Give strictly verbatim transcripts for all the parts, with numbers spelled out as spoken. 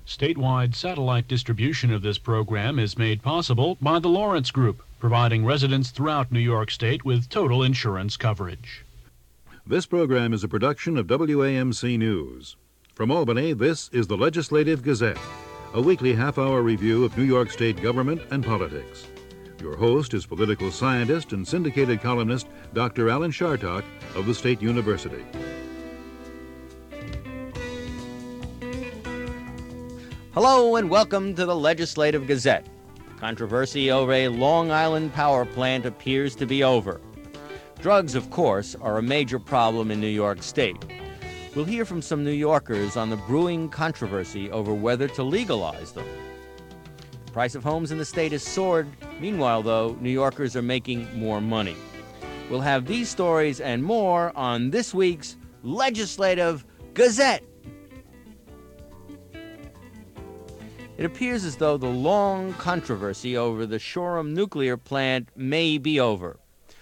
Statewide satellite distribution of this program is made possible by the Lawrence Group, providing residents throughout New York State with total insurance coverage. This program is a production of W A M C News. From Albany, this is the Legislative Gazette, a weekly half-hour review of New York State government and politics. Your host is political scientist and syndicated columnist Doctor Alan Chartock of the State University. Hello and welcome to the Legislative Gazette. Controversy over a Long Island power plant appears to be over. Drugs, of course, are a major problem in New York State. We'll hear from some New Yorkers on the brewing controversy over whether to legalize them. The price of homes in the state has soared. Meanwhile, though, New Yorkers are making more money. We'll have these stories and more on this week's Legislative Gazette. It appears as though the long controversy over the Shoreham nuclear plant may be over.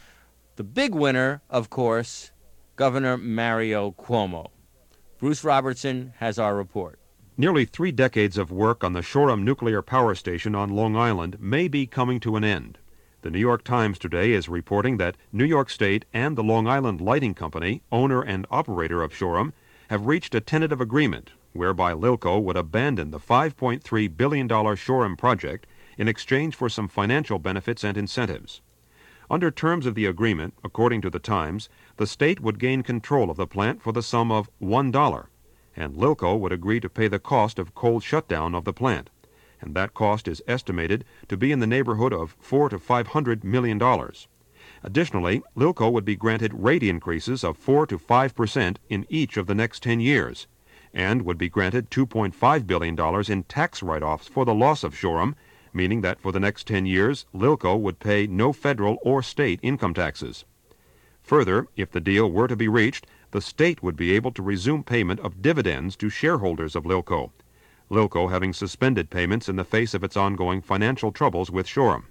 The big winner, of course, Governor Mario Cuomo. Bruce Robertson has our report. Nearly three decades of work on the Shoreham nuclear power station on Long Island may be coming to an end. The New York Times today is reporting that New York State and the Long Island Lighting Company, owner and operator of Shoreham, have reached a tentative agreement whereby Lilco would abandon the five point three billion dollars Shoreham project in exchange for some financial benefits and incentives. Under terms of the agreement, according to the Times, the state would gain control of the plant for the sum of one dollar, and Lilco would agree to pay the cost of cold shutdown of the plant, and that cost is estimated to be in the neighborhood of four to five hundred million dollars. Additionally, Lilco would be granted rate increases of four to five percent in each of the next ten years, and would be granted two point five billion dollars in tax write-offs for the loss of Shoreham, meaning that for the next ten years, Lilco would pay no federal or state income taxes. Further, if the deal were to be reached, the state would be able to resume payment of dividends to shareholders of Lilco, Lilco having suspended payments in the face of its ongoing financial troubles with Shoreham.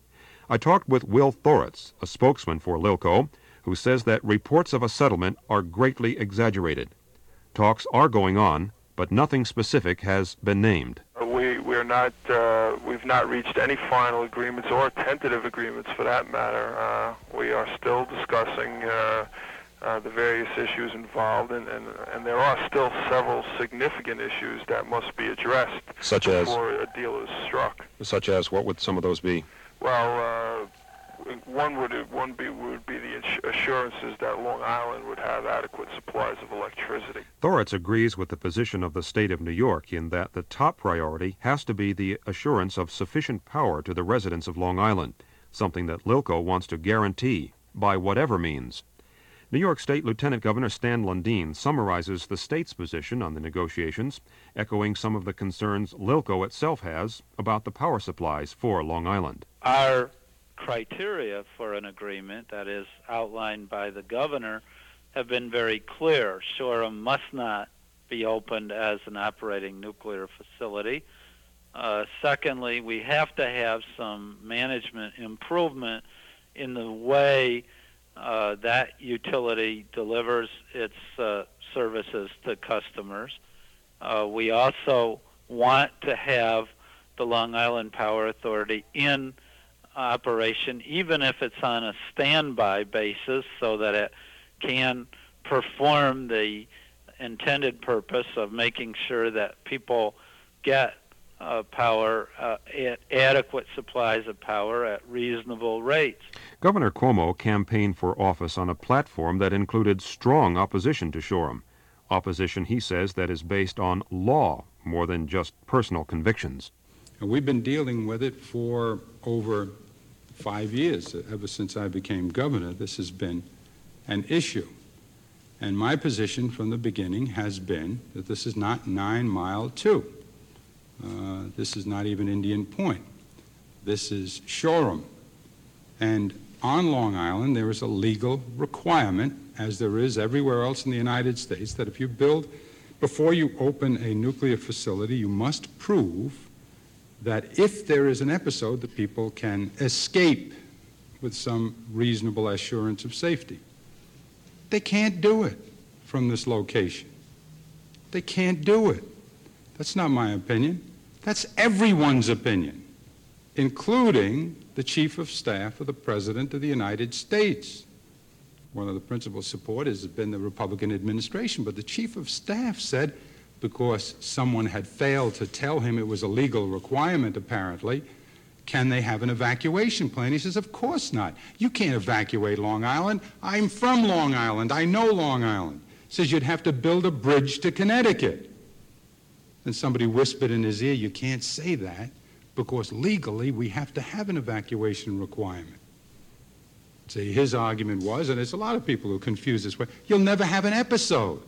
I talked with Will Thoritz, a spokesman for Lilco, who says that reports of a settlement are greatly exaggerated. Talks are going on, but nothing specific has been named. We we're not uh, we've not reached any final agreements or tentative agreements for that matter. Uh, we are still discussing uh, uh, the various issues involved, and, and and there are still several significant issues that must be addressed Such as? before a deal is struck. Such as, what would some of those be? Well, uh, one would one be would be the assurances that Long Island would have adequate supplies of electricity. Thoritz agrees with the position of the state of New York in that the top priority has to be the assurance of sufficient power to the residents of Long Island, something that Lilco wants to guarantee by whatever means. New York State Lieutenant Governor Stan Lundeen summarizes the state's position on the negotiations, echoing some of the concerns Lilco itself has about the power supplies for Long Island. Our criteria for an agreement that is outlined by the governor have been very clear. Shoreham must not be opened as an operating nuclear facility. Uh, secondly, we have to have some management improvement in the way uh, that utility delivers its uh, services to customers. Uh, we also want to have the Long Island Power Authority in operation, even if it's on a standby basis, so that it can perform the intended purpose of making sure that people get uh, power, uh, at adequate supplies of power at reasonable rates. Governor Cuomo campaigned for office on a platform that included strong opposition to Shoreham. Opposition, he says, that is based on law more than just personal convictions. And we've been dealing with it for over five years. Ever since I became governor, this has been an issue. And my position from the beginning has been that this is not Nine Mile two. Uh, this is not even Indian Point. This is Shoreham. And on Long Island, there is a legal requirement, as there is everywhere else in the United States, that if you build, before you open a nuclear facility, you must prove that if there is an episode, the people can escape with some reasonable assurance of safety. They can't do it from this location. They can't do it. That's not my opinion. That's everyone's opinion, including the Chief of Staff of the President of the United States. One of the principal supporters has been the Republican administration, but the Chief of Staff said because someone had failed to tell him it was a legal requirement, apparently, can they have an evacuation plan? He says, of course not. You can't evacuate Long Island. I'm from Long Island. I know Long Island. He says you'd have to build a bridge to Connecticut. And somebody whispered in his ear, you can't say that because legally we have to have an evacuation requirement. See, his argument was, and there's a lot of people who confuse this way, you'll never have an episode.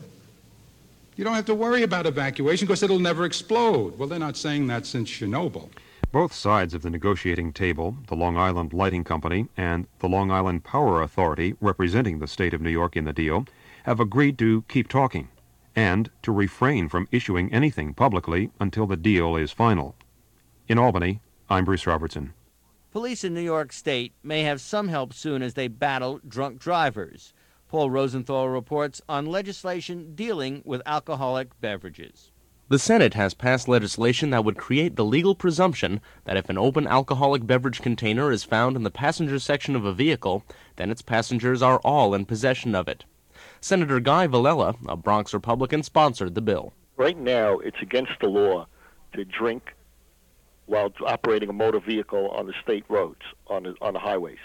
You don't have to worry about evacuation because it'll never explode. Well, they're not saying that since Chernobyl. Both sides of the negotiating table, the Long Island Lighting Company and the Long Island Power Authority representing the state of New York in the deal, have agreed to keep talking and to refrain from issuing anything publicly until the deal is final. In Albany, I'm Bruce Robertson. Police in New York State may have some help soon as they battle drunk drivers. Paul Rosenthal reports on legislation dealing with alcoholic beverages. The Senate has passed legislation that would create the legal presumption that if an open alcoholic beverage container is found in the passenger section of a vehicle, then its passengers are all in possession of it. Senator Guy Villela, a Bronx Republican, sponsored the bill. Right now, it's against the law to drink while operating a motor vehicle on the state roads, on the, on the highways.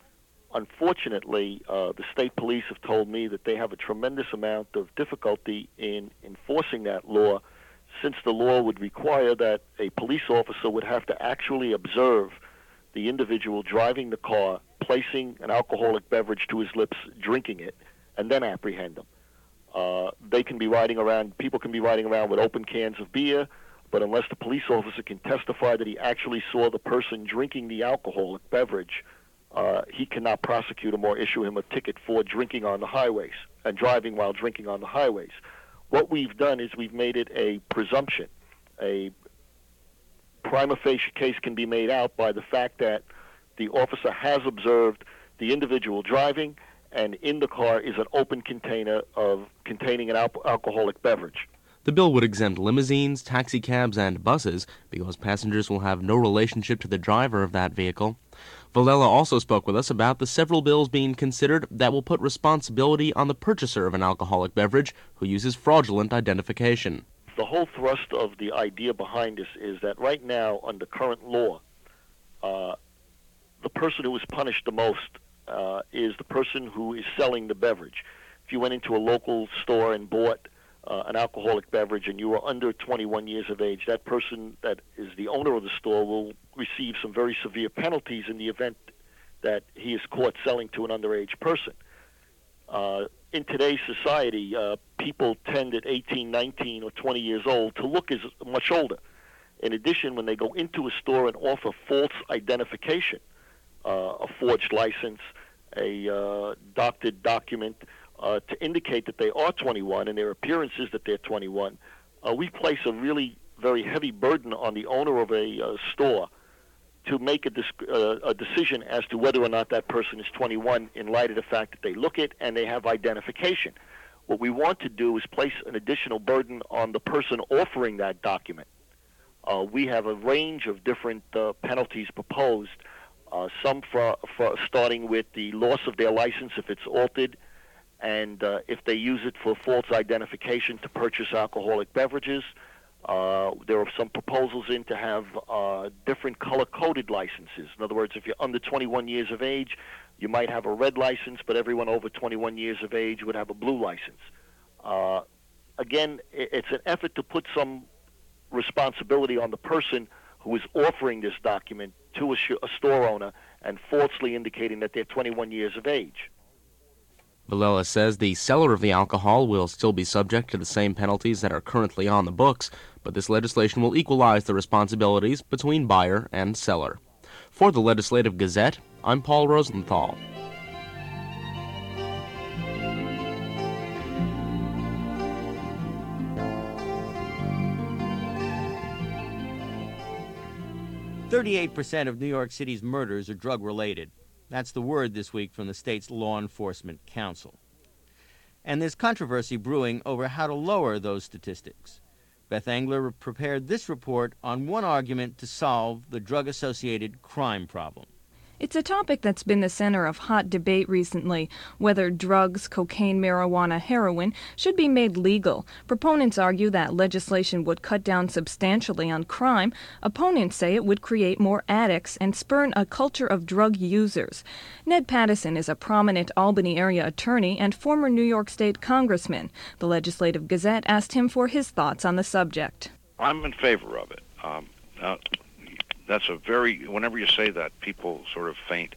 Unfortunately, uh, the state police have told me that they have a tremendous amount of difficulty in enforcing that law, since the law would require that a police officer would have to actually observe the individual driving the car, placing an alcoholic beverage to his lips, drinking it, and then apprehend them. Uh, they can be riding around, people can be riding around with open cans of beer, but unless the police officer can testify that he actually saw the person drinking the alcoholic beverage, uh, he cannot prosecute him or issue him a ticket for drinking on the highways and driving while drinking on the highways. What we've done is we've made it a presumption. A prima facie case can be made out by the fact that the officer has observed the individual driving, and in the car is an open container of containing an al- alcoholic beverage. The bill would exempt limousines, taxicabs, and buses because passengers will have no relationship to the driver of that vehicle. Villela also spoke with us about the several bills being considered that will put responsibility on the purchaser of an alcoholic beverage who uses fraudulent identification. The whole thrust of the idea behind this is that right now, under current law, uh, the person who is punished the most uh, is the person who is selling the beverage. If you went into a local store and bought uh, an alcoholic beverage and you were under twenty-one years of age, that person that is the owner of the store will receive some very severe penalties in the event that he is caught selling to an underage person. Uh, in today's society, uh, people tend at eighteen, nineteen, or twenty years old to look as much older. In addition, when they go into a store and offer false identification, uh, a forged license, a uh, doctored document uh, to indicate that they are twenty-one and their appearance is that they're twenty-one, uh, we place a really very heavy burden on the owner of a uh, store to make a, dis- uh, a decision as to whether or not that person is twenty-one in light of the fact that they look it and they have identification. What we want to do is place an additional burden on the person offering that document. Uh, we have a range of different uh, penalties proposed, uh, some for, for starting with the loss of their license if it's altered, and uh, if they use it for false identification to purchase alcoholic beverages. Uh, there are some proposals in to have uh, different color-coded licenses. In other words, if you're under twenty-one years of age, you might have a red license, but everyone over twenty-one years of age would have a blue license. Uh, again, it's an effort to put some responsibility on the person who is offering this document to a, sh- a store owner and falsely indicating that they're twenty-one years of age. Villela says the seller of the alcohol will still be subject to the same penalties that are currently on the books, but this legislation will equalize the responsibilities between buyer and seller. For the Legislative Gazette, I'm Paul Rosenthal. thirty-eight percent of New York City's murders are drug-related. That's the word this week from the state's Law Enforcement Council. And there's controversy brewing over how to lower those statistics. Beth Engler prepared this report on one argument to solve the drug-associated crime problem. It's a topic that's been the center of hot debate recently, whether drugs, cocaine, marijuana, heroin, should be made legal. Proponents argue that legislation would cut down substantially on crime. Opponents say it would create more addicts and spurn a culture of drug users. Ned Pattison is a prominent Albany area attorney and former New York State congressman. The Legislative Gazette asked him for his thoughts on the subject. I'm in favor of it. Um, now, That's a very, whenever you say that, people sort of faint.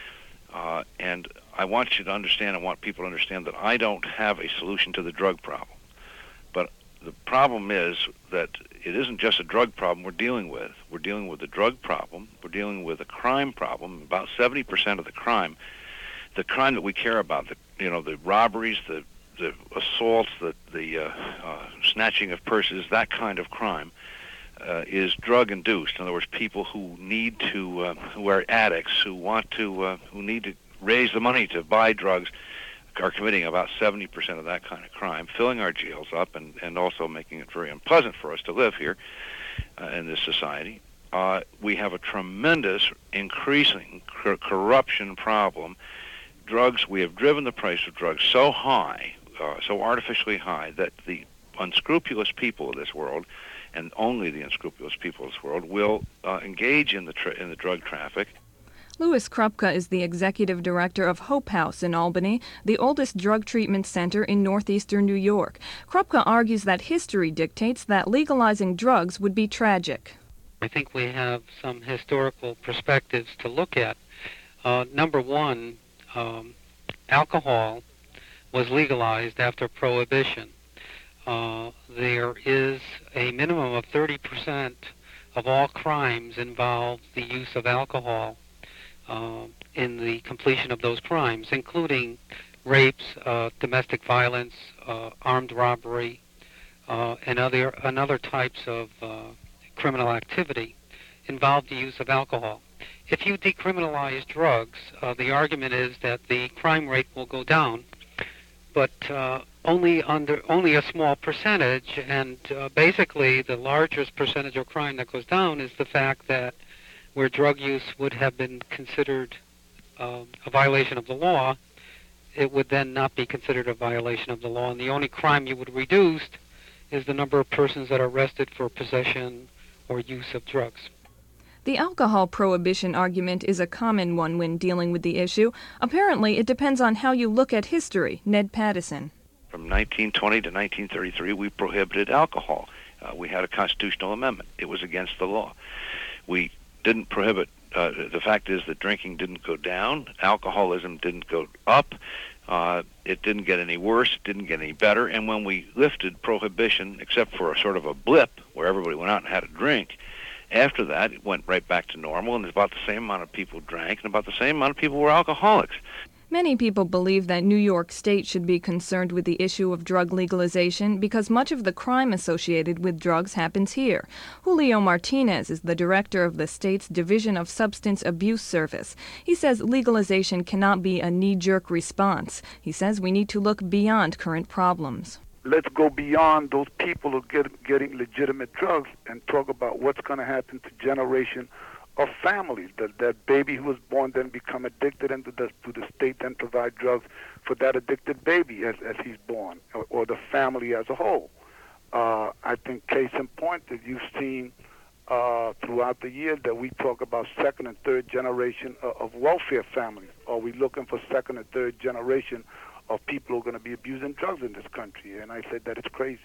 Uh, and I want you to understand, I want people to understand that I don't have a solution to the drug problem. But the problem is that it isn't just a drug problem we're dealing with. We're dealing with a drug problem. We're dealing with a crime problem. About seventy percent of the crime, the crime that we care about, the, you know, the robberies, the, the assaults, the, the uh, uh, snatching of purses, that kind of crime, Uh, is drug-induced. In other words, people who need to, uh, who are addicts, who want to, uh, who need to raise the money to buy drugs, are committing about seventy percent of that kind of crime, filling our jails up and, and also making it very unpleasant for us to live here uh, in this society. Uh, we have a tremendous increasing cor- corruption problem. Drugs, we have driven the price of drugs so high, uh, so artificially high, that the unscrupulous people of this world, and only the unscrupulous people of this world, will uh, engage in the tra- in the drug traffic. Louis Krupka is the executive director of Hope House in Albany, the oldest drug treatment center in northeastern New York. Krupka argues that history dictates that legalizing drugs would be tragic. I think we have some historical perspectives to look at. Uh, number one, um, alcohol was legalized after Prohibition. Uh, there is a minimum of thirty percent of all crimes involve the use of alcohol uh, in the completion of those crimes, including rapes, uh, domestic violence, uh, armed robbery, uh, and other, and other types of uh, criminal activity involve the use of alcohol. If you decriminalize drugs, uh, the argument is that the crime rate will go down, but uh, only under only a small percentage, and uh, basically the largest percentage of crime that goes down is the fact that where drug use would have been considered uh, a violation of the law, it would then not be considered a violation of the law, and the only crime you would reduce is the number of persons that are arrested for possession or use of drugs. The alcohol prohibition argument is a common one when dealing with the issue. Apparently, it depends on how you look at history. Ned Pattison. From nineteen twenty to nineteen thirty-three, we prohibited alcohol. Uh, we had a constitutional amendment. It was against the law. We didn't prohibit. Uh, the fact is that drinking didn't go down. Alcoholism didn't go up. Uh, it didn't get any worse. It didn't get any better. And when we lifted prohibition, except for a sort of a blip where everybody went out and had a drink, after that, it went right back to normal, and about the same amount of people drank, and about the same amount of people were alcoholics. Many people believe that New York State should be concerned with the issue of drug legalization because much of the crime associated with drugs happens here. Julio Martinez is the director of the state's Division of Substance Abuse Service. He says legalization cannot be a knee-jerk response. He says we need to look beyond current problems. Let's go beyond those people who get getting legitimate drugs and talk about what's going to happen to generation of families. That that baby who was born then become addicted, and to the, to the state then provide drugs for that addicted baby as, as he's born, or, or the family as a whole. Uh, I think case in point that you've seen uh, throughout the years that we talk about second and third generation of, of welfare families. Are we looking for second and third generation of people who are going to be abusing drugs in this country? And I said that it's crazy.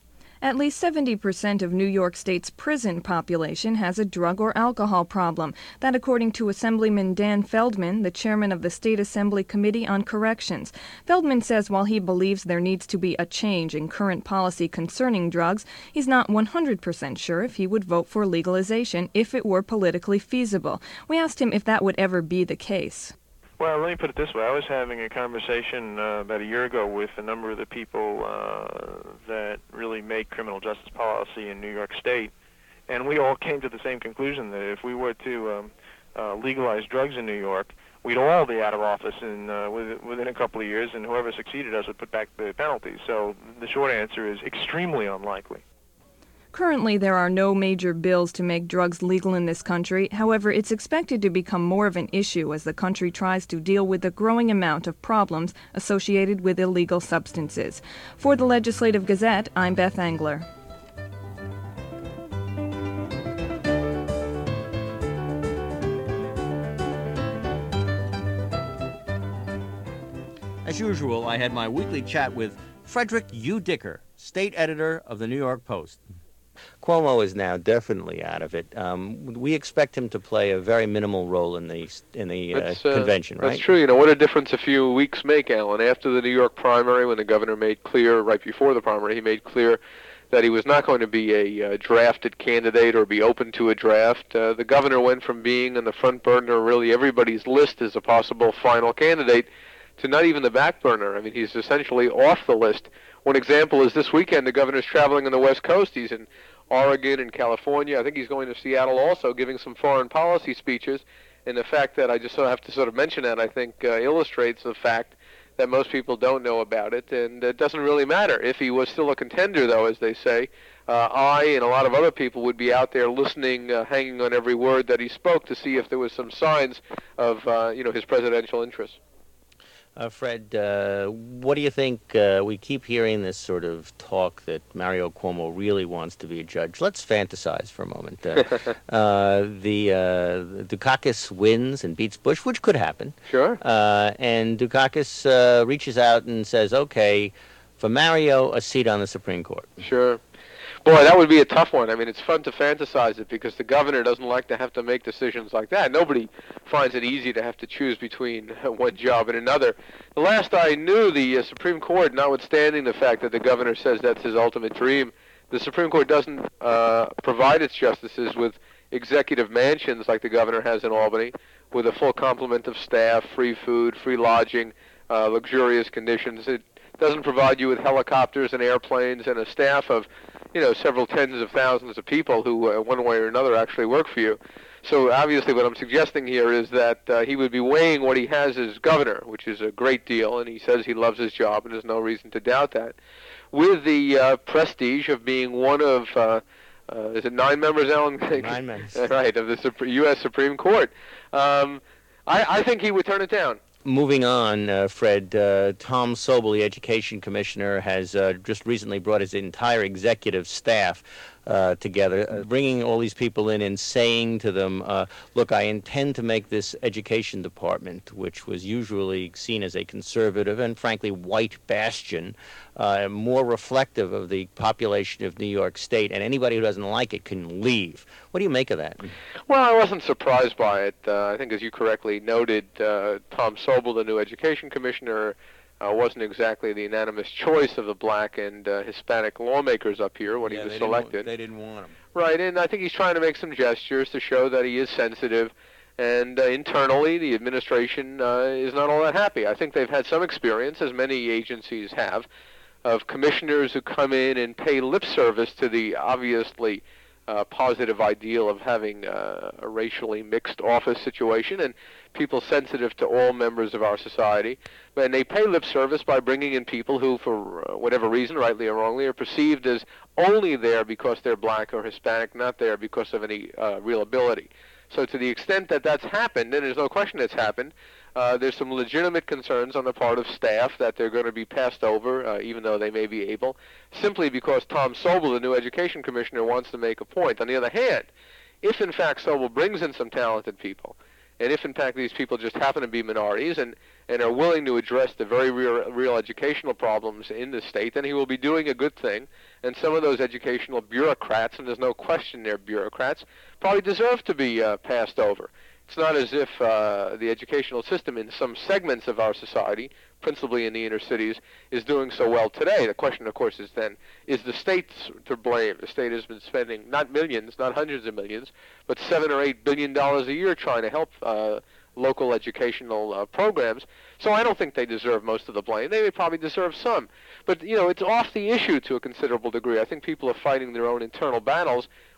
At least seventy percent of New York State's prison population has a drug or alcohol problem. That according to Assemblyman Dan Feldman, the chairman of the State Assembly Committee on Corrections. Feldman says while he believes there needs to be a change in current policy concerning drugs, he's not one hundred percent sure if he would vote for legalization if it were politically feasible. We asked him if that would ever be the case. Well, let me put it this way. I was having a conversation uh, about a year ago with a number of the people uh, that really make criminal justice policy in New York State, and we all came to the same conclusion that if we were to um, uh, legalize drugs in New York, we'd all be out of office in, uh, within a couple of years, and whoever succeeded us would put back the penalties. So the short answer is extremely unlikely. Currently, there are no major bills to make drugs legal in this country. However, it's expected to become more of an issue as the country tries to deal with the growing amount of problems associated with illegal substances. For the Legislative Gazette, I'm Beth Angler. As usual, I had my weekly chat with Frederick U. Dicker, state editor of the New York Post. Cuomo is now definitely out of it. Um, we expect him to play a very minimal role in the in the uh, that's, uh, convention, right? That's true. You know, what a difference a few weeks make, Alan. After the New York primary, when the governor made clear, right before the primary, he made clear that he was not going to be a uh, drafted candidate or be open to a draft. Uh, the governor went from being on the front burner, really everybody's list as a possible final candidate, to not even the back burner. I mean, he's essentially off the list. One example is this weekend, the governor's traveling on the West Coast. He's in Oregon and California. I think he's going to Seattle also, giving some foreign policy speeches. And the fact that I just sort of have to sort of mention that, I think, uh, illustrates the fact that most people don't know about it. And it doesn't really matter. If he was still a contender, though, as they say, uh, I and a lot of other people would be out there listening, uh, hanging on every word that he spoke to see if there was some signs of, uh, you know, his presidential interests. Uh, Fred, uh, what do you think? Uh, we keep hearing this sort of talk that Mario Cuomo really wants to be a judge. Let's fantasize for a moment. Uh, uh, the uh, Dukakis wins and beats Bush, which could happen. Sure. Uh, and Dukakis uh, reaches out and says, okay, for Mario, a seat on the Supreme Court. Sure. Boy, that would be a tough one. I mean, it's fun to fantasize it because the governor doesn't like to have to make decisions like that. Nobody finds it easy to have to choose between one job and another. The last I knew, the uh, Supreme Court, notwithstanding the fact that the governor says that's his ultimate dream, the Supreme Court doesn't uh, provide its justices with executive mansions like the governor has in Albany, with a full complement of staff, free food, free lodging, uh, luxurious conditions. It doesn't provide you with helicopters and airplanes and a staff of, you know, several tens of thousands of people who, uh, one way or another, actually work for you. So obviously what I'm suggesting here is that uh, he would be weighing what he has as governor, which is a great deal, and he says he loves his job, and there's no reason to doubt that, with the uh, prestige of being one of, uh, uh, is it nine members, Alan? Nine members. Right, of the Sup- U S Supreme Court. Um, I, I think he would turn it down. Moving on, uh, Fred, uh, Tom Sobel, the Education Commissioner, has uh, just recently brought his entire executive staff uh, together, uh, bringing all these people in and saying to them, uh, look, I intend to make this education department, which was usually seen as a conservative and, frankly, white bastion, uh, more reflective of the population of New York State, and anybody who doesn't like it can leave. What do you make of that? Well, I wasn't surprised by it. Uh, I think, as you correctly noted, uh, Tom Sobel, the new Education Commissioner, uh, wasn't exactly the unanimous choice of the black and uh, Hispanic lawmakers up here when yeah, he was they selected. Didn't, they didn't want him. Right, and I think he's trying to make some gestures to show that he is sensitive. And uh, internally, the administration uh, is not all that happy. I think they've had some experience, as many agencies have, of commissioners who come in and pay lip service to the obviously uh, positive ideal of having uh, a racially mixed office situation and people sensitive to all members of our society. And they pay lip service by bringing in people who, for uh, whatever reason, rightly or wrongly, are perceived as only there because they're black or Hispanic, not there because of any uh, real ability. So to the extent that that's happened, and there's no question it's happened, uh, there's some legitimate concerns on the part of staff that they're going to be passed over, uh, even though they may be able, simply because Tom Sobel, the new Education Commissioner, wants to make a point. On the other hand, if in fact Sobel brings in some talented people, and if in fact these people just happen to be minorities and, and are willing to address the very real, real educational problems in the state, then he will be doing a good thing. And some of those educational bureaucrats, and there's no question they're bureaucrats, probably deserve to be uh, passed over. It's not as if uh, the educational system in some segments of our society, principally in the inner cities, is doing so well today. The question, of course, is then, is the state to blame? The state has been spending not millions, not hundreds of millions, but seven or eight billion dollars a year trying to help uh, local educational uh, programs. So I don't think they deserve most of the blame. They may probably deserve some. But, you know, it's off the issue to a considerable degree. I think people are fighting their own internal battles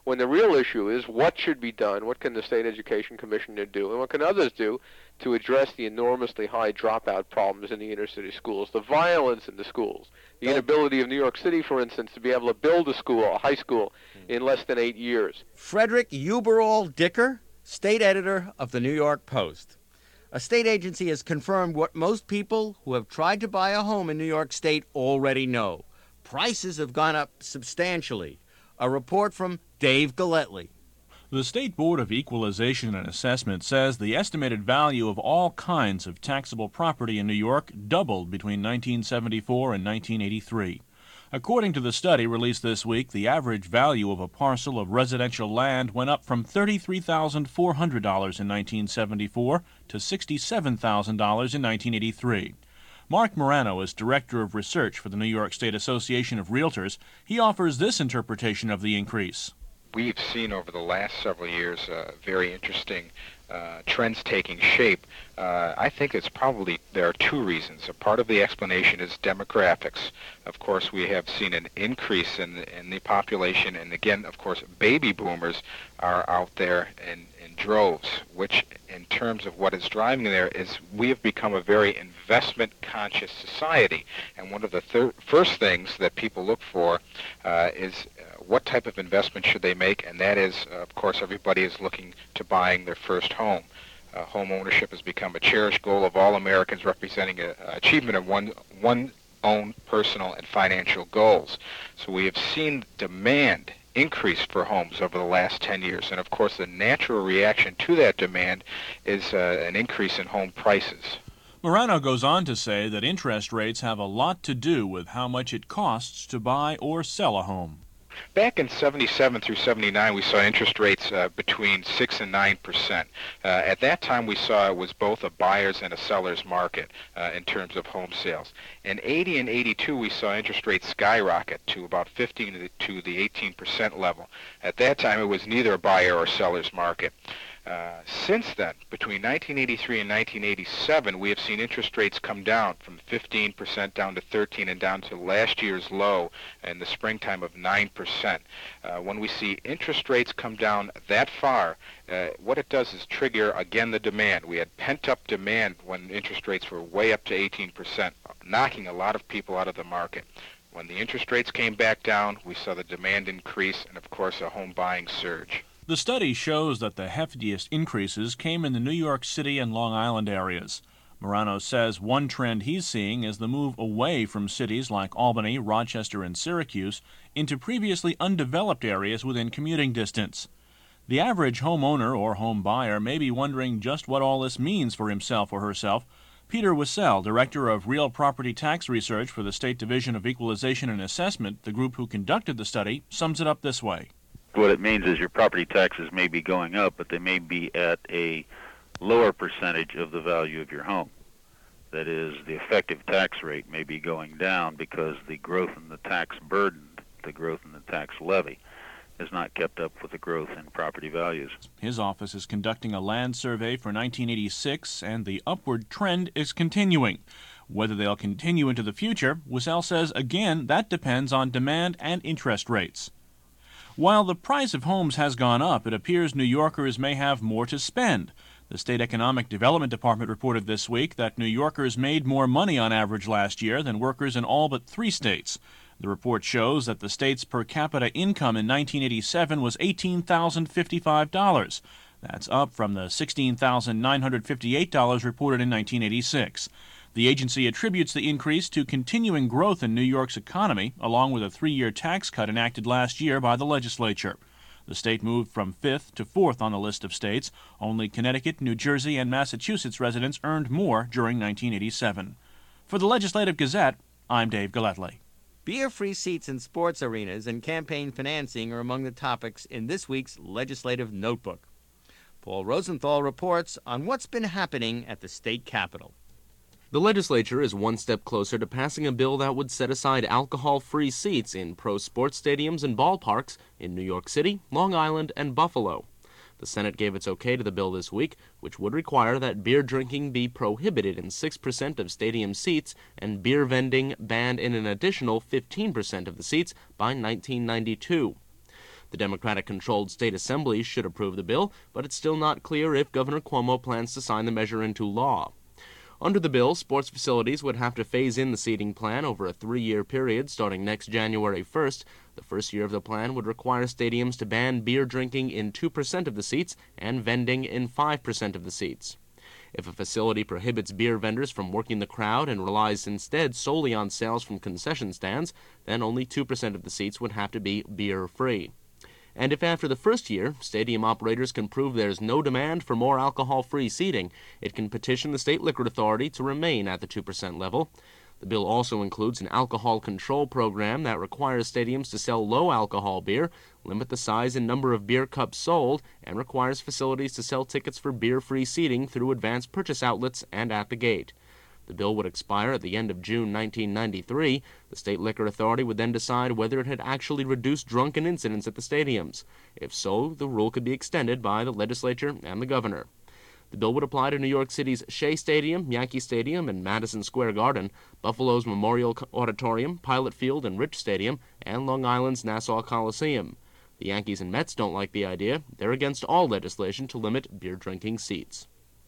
when the real issue is what should be done, what can the State Education Commissioner do, and what can others do to address the enormously high dropout problems in the inner city schools, the violence in the schools, the inability of New York City, for instance, to be able to build a school, a high school, in less than eight years. Frederick Uberall Dicker, state editor of the New York Post. A state agency has confirmed what most people who have tried to buy a home in New York State already know. Prices have gone up substantially. A report from Dave Galletly. The State Board of Equalization and Assessment says the estimated value of all kinds of taxable property in New York doubled between nineteen seventy-four and nineteen eighty-three. According to the study released this week, the average value of a parcel of residential land went up from thirty-three thousand four hundred dollars in nineteen seventy-four to sixty-seven thousand dollars in nineteen eighty-three. Mark Morano is Director of Research for the New York State Association of Realtors. He offers this interpretation of the increase. We've seen over the last several years uh, very interesting uh, trends taking shape. Uh, I think it's probably, there are two reasons. A part of the explanation is demographics. Of course, we have seen an increase in the, in the population, and again, of course, baby boomers are out there in, in droves, which in terms of what is driving there is we have become a very investment-conscious society. And one of the thir- first things that people look for uh, is uh, what type of investment should they make, and that is, uh, of course, everybody is looking to buying their first home. Uh, home ownership has become a cherished goal of all Americans, representing an achievement of one, one own personal and financial goals. So we have seen demand increase for homes over the last ten years, and of course the natural reaction to that demand is uh, an increase in home prices. Morano goes on to say that interest rates have a lot to do with how much it costs to buy or sell a home. Back in seventy-seven through seventy-nine, we saw interest rates uh, between six and nine percent. Uh, at that time, we saw it was both a buyer's and a seller's market uh, in terms of home sales. In eighty and eighty-two, we saw interest rates skyrocket to about fifteen to the eighteen percent level. At that time, it was neither a buyer or seller's market. Uh, since then, between nineteen eighty-three and nineteen eighty-seven, we have seen interest rates come down from fifteen percent down to thirteen and down to last year's low in the springtime of nine percent. Uh, when we see interest rates come down that far, uh, what it does is trigger, again, the demand. We had pent-up demand when interest rates were way up to eighteen percent, knocking a lot of people out of the market. When the interest rates came back down, we saw the demand increase and, of course, a home buying surge. The study shows that the heftiest increases came in the New York City and Long Island areas. Morano says one trend he's seeing is the move away from cities like Albany, Rochester, and Syracuse into previously undeveloped areas within commuting distance. The average homeowner or home buyer may be wondering just what all this means for himself or herself. Peter Wissell, Director of Real Property Tax Research for the State Division of Equalization and Assessment, the group who conducted the study, sums it up this way. What it means is your property taxes may be going up, but they may be at a lower percentage of the value of your home. That is, the effective tax rate may be going down because the growth in the tax burden, the growth in the tax levy, has not kept up with the growth in property values. His office is conducting a land survey for nineteen eighty-six, and the upward trend is continuing. Whether they'll continue into the future, Wissell says, again, that depends on demand and interest rates. While the price of homes has gone up, it appears New Yorkers may have more to spend. The State Economic Development Department reported this week that New Yorkers made more money on average last year than workers in all but three states. The report shows that the state's per capita income in nineteen eighty-seven was eighteen thousand fifty-five dollars. That's up from the sixteen thousand nine hundred fifty-eight dollars reported in nineteen eighty-six. The agency attributes the increase to continuing growth in New York's economy, along with a three-year tax cut enacted last year by the legislature. The state moved from fifth to fourth on the list of states. Only Connecticut, New Jersey, and Massachusetts residents earned more during nineteen eighty-seven. For the Legislative Gazette, I'm Dave Galletly. Beer-free seats in sports arenas and campaign financing are among the topics in this week's Legislative Notebook. Paul Rosenthal reports on what's been happening at the state capitol. The legislature is one step closer to passing a bill that would set aside alcohol-free seats in pro sports stadiums and ballparks in New York City, Long Island, and Buffalo. The Senate gave its okay to the bill this week, which would require that beer drinking be prohibited in six percent of stadium seats and beer vending banned in an additional fifteen percent of the seats by nineteen ninety-two. The Democratic-controlled state assembly should approve the bill, but it's still not clear if Governor Cuomo plans to sign the measure into law. Under the bill, sports facilities would have to phase in the seating plan over a three-year period starting next January first. The first year of the plan would require stadiums to ban beer drinking in two percent of the seats and vending in five percent of the seats. If a facility prohibits beer vendors from working the crowd and relies instead solely on sales from concession stands, then only two percent of the seats would have to be beer-free. And if after the first year, stadium operators can prove there's no demand for more alcohol-free seating, it can petition the State Liquor Authority to remain at the two percent level. The bill also includes an alcohol control program that requires stadiums to sell low-alcohol beer, limit the size and number of beer cups sold, and requires facilities to sell tickets for beer-free seating through advance purchase outlets and at the gate. The bill would expire at the end of June nineteen ninety-three. The State Liquor Authority would then decide whether it had actually reduced drunken incidents at the stadiums. If so, the rule could be extended by the legislature and the governor. The bill would apply to New York City's Shea Stadium, Yankee Stadium, and Madison Square Garden, Buffalo's Memorial Auditorium, Pilot Field and Rich Stadium, and Long Island's Nassau Coliseum. The Yankees and Mets don't like the idea. They're against all legislation to limit beer drinking seats.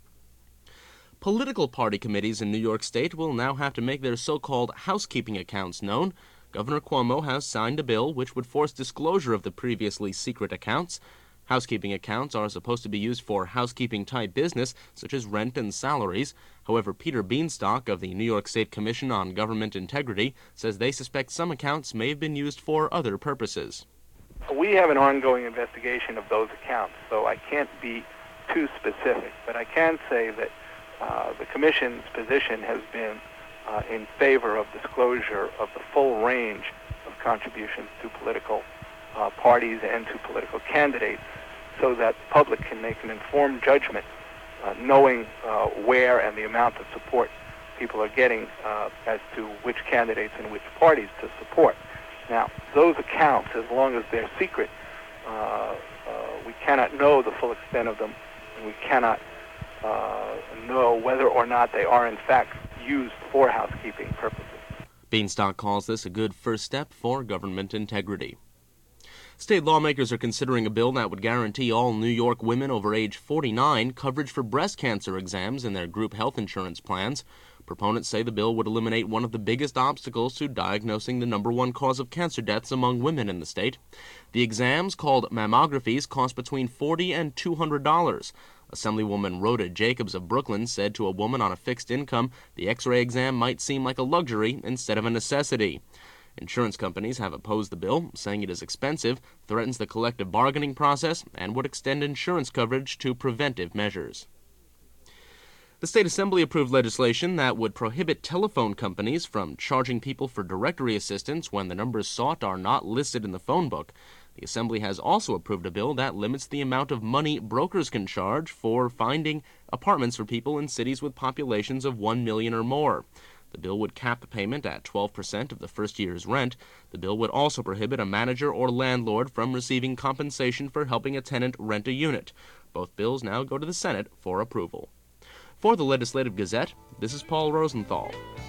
Political party committees in New York State will now have to make their so-called housekeeping accounts known. Governor Cuomo has signed a bill which would force disclosure of the previously secret accounts. Housekeeping accounts are supposed to be used for housekeeping-type business, such as rent and salaries. However, Peter Bienstock of the New York State Commission on Government Integrity says they suspect some accounts may have been used for other purposes. We have an ongoing investigation of those accounts, so I can't be too specific, but I can say that uh, the Commission's position has been uh, in favor of disclosure of the full range of contributions to political uh, parties and to political candidates, so that the public can make an informed judgment, uh, knowing uh, where and the amount of support people are getting uh, as to which candidates and which parties to support. Now, those accounts, as long as they're secret, uh, uh, we cannot know the full extent of them, and we cannot uh, know whether or not they are in fact used for housekeeping purposes. Bienstock calls this a good first step for government integrity. State lawmakers are considering a bill that would guarantee all New York women over age forty-nine coverage for breast cancer exams in their group health insurance plans. Proponents say the bill would eliminate one of the biggest obstacles to diagnosing the number one cause of cancer deaths among women in the state. The exams, called mammographies, cost between forty dollars and two hundred dollars. Assemblywoman Rhoda Jacobs of Brooklyn said to a woman on a fixed income the X-ray exam might seem like a luxury instead of a necessity. Insurance companies have opposed the bill, saying it is expensive, threatens the collective bargaining process, and would extend insurance coverage to preventive measures. The State Assembly approved legislation that would prohibit telephone companies from charging people for directory assistance when the numbers sought are not listed in the phone book. The Assembly has also approved a bill that limits the amount of money brokers can charge for finding apartments for people in cities with populations of one million or more. The bill would cap the payment at twelve percent of the first year's rent. The bill would also prohibit a manager or landlord from receiving compensation for helping a tenant rent a unit. Both bills now go to the Senate for approval. For the Legislative Gazette, this is Paul Rosenthal.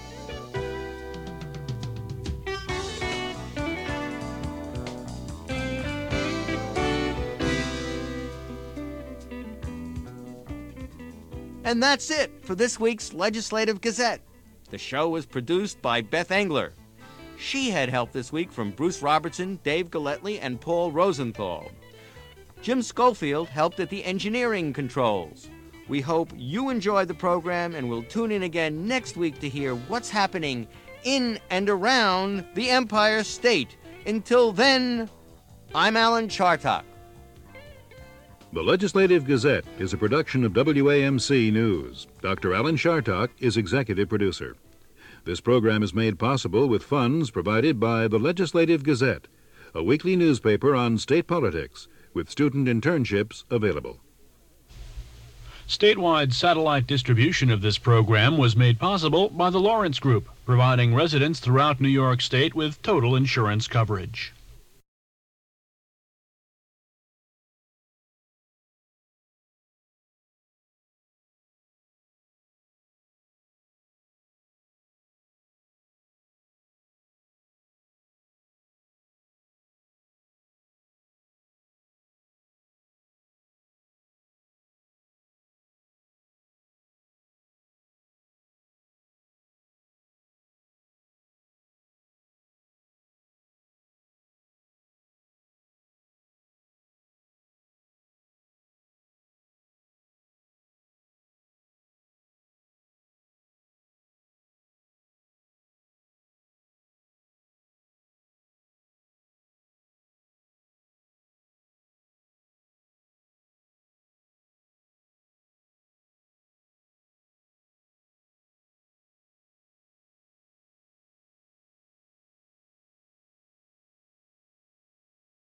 And that's it for this week's Legislative Gazette. The show was produced by Beth Engler. She had help this week from Bruce Robertson, Dave Galletly, and Paul Rosenthal. Jim Schofield helped at the engineering controls. We hope you enjoyed the program and will tune in again next week to hear what's happening in and around the Empire State. Until then, I'm Alan Chartock. The Legislative Gazette is a production of W A M C News. Doctor Alan Chartock is executive producer. This program is made possible with funds provided by the Legislative Gazette, a weekly newspaper on state politics with student internships available. Statewide satellite distribution of this program was made possible by the Lawrence Group, providing residents throughout New York State with total insurance coverage.